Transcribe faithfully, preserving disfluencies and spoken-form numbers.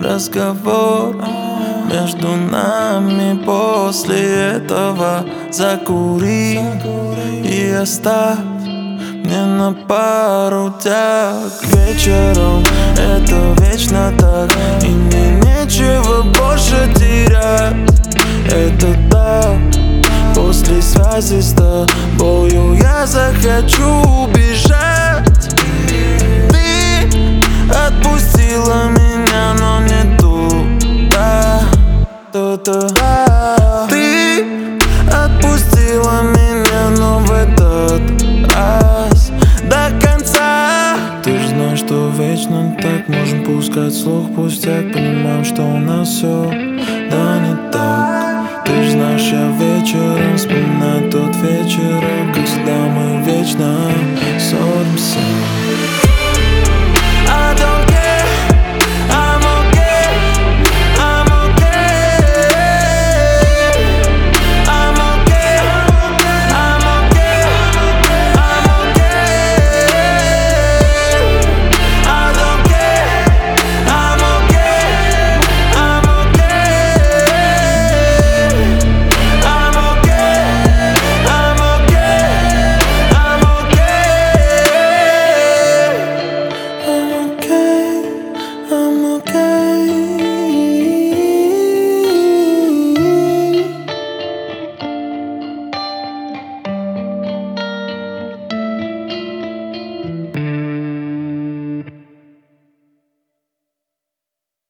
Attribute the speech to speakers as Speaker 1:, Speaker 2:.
Speaker 1: разговор между нами. После этого закури и оставь мне на пару тяг. Вечером это вечно так, и мне нечего больше терять. Это так, после связи с тобою я захочу убежать. Ты отпустила меня, но не туда, туда. Ты отпустила меня, но в этот раз до конца. Ты же знаешь, что вечно так можем пускать слух пустяк. Понимаем, что у нас все, да, не так. Ты же знаешь, я вечером вспоминаю тот вечер, как всегда мы вечно ссоримся.